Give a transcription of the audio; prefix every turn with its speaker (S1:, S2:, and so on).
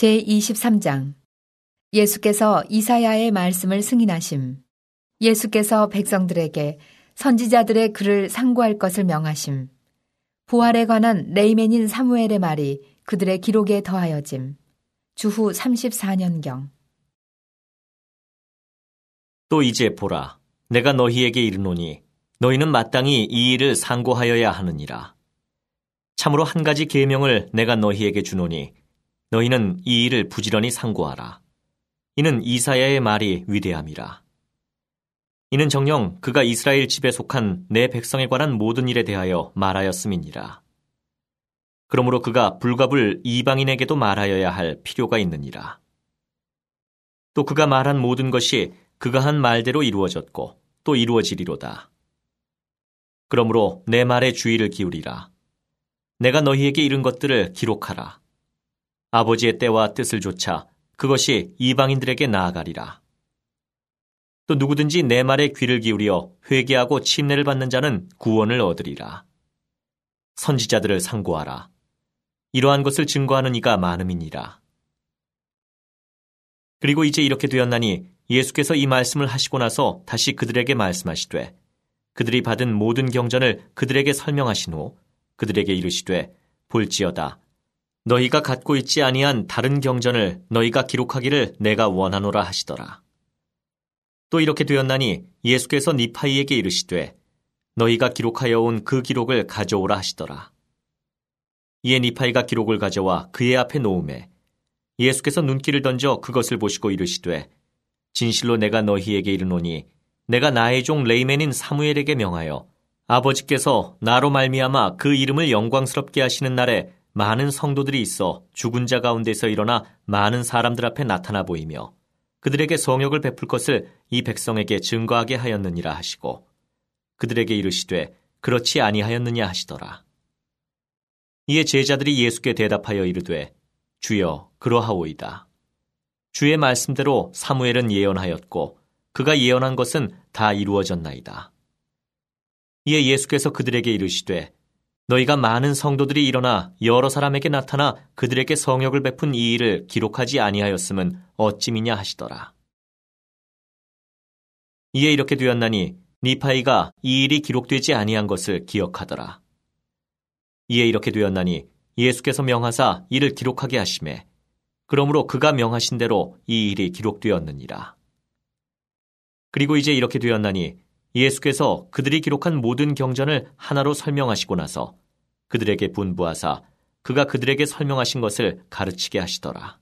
S1: 제23장 예수께서 이사야의 말씀을 승인하심. 예수께서 백성들에게 선지자들의 글을 상고할 것을 명하심. 부활에 관한 레이맨인 사무엘의 말이 그들의 기록에 더하여짐. 주후 34년경.
S2: 또 이제 보라, 내가 너희에게 이르노니 너희는 마땅히 이 일을 상고하여야 하느니라. 참으로 한 가지 계명을 내가 너희에게 주노니 너희는 이 일을 부지런히 상고하라. 이는 이사야의 말이 위대함이라. 이는 정녕 그가 이스라엘 집에 속한 내 백성에 관한 모든 일에 대하여 말하였음이니라. 그러므로 그가 불갑을 이방인에게도 말하여야 할 필요가 있느니라. 또 그가 말한 모든 것이 그가 한 말대로 이루어졌고 또 이루어지리로다. 그러므로 내 말에 주의를 기울이라. 내가 너희에게 이른 것들을 기록하라. 아버지의 때와 뜻을 조차 그것이 이방인들에게 나아가리라. 또 누구든지 내 말에 귀를 기울여 회개하고 침례를 받는 자는 구원을 얻으리라. 선지자들을 상고하라. 이러한 것을 증거하는 이가 많음이니라. 그리고 이제 이렇게 되었나니 예수께서 이 말씀을 하시고 나서 다시 그들에게 말씀하시되 그들이 받은 모든 경전을 그들에게 설명하신 후 그들에게 이르시되 볼지어다. 너희가 갖고 있지 아니한 다른 경전을 너희가 기록하기를 내가 원하노라 하시더라. 또 이렇게 되었나니 예수께서 니파이에게 이르시되 너희가 기록하여 온 그 기록을 가져오라 하시더라. 이에 니파이가 기록을 가져와 그의 앞에 놓음에 예수께서 눈길을 던져 그것을 보시고 이르시되 진실로 내가 너희에게 이르노니 내가 나의 종 레이맨인 사무엘에게 명하여 아버지께서 나로 말미암아 그 이름을 영광스럽게 하시는 날에 많은 성도들이 있어 죽은 자 가운데서 일어나 많은 사람들 앞에 나타나 보이며 그들에게 성역을 베풀 것을 이 백성에게 증거하게 하였느니라 하시고 그들에게 이르시되 그렇지 아니하였느냐 하시더라. 이에 제자들이 예수께 대답하여 이르되 주여 그러하오이다. 주의 말씀대로 사무엘은 예언하였고 그가 예언한 것은 다 이루어졌나이다. 이에 예수께서 그들에게 이르시되 너희가 많은 성도들이 일어나 여러 사람에게 나타나 그들에게 성역을 베푼 이 일을 기록하지 아니하였음은 어찌미냐 하시더라. 이에 이렇게 되었나니 니파이가 이 일이 기록되지 아니한 것을 기억하더라. 이에 이렇게 되었나니 예수께서 명하사 이를 기록하게 하시매 그러므로 그가 명하신 대로 이 일이 기록되었느니라. 그리고 이제 이렇게 되었나니 예수께서 그들이 기록한 모든 경전을 하나로 설명하시고 나서 그들에게 분부하사 그가 그들에게 설명하신 것을 가르치게 하시더라.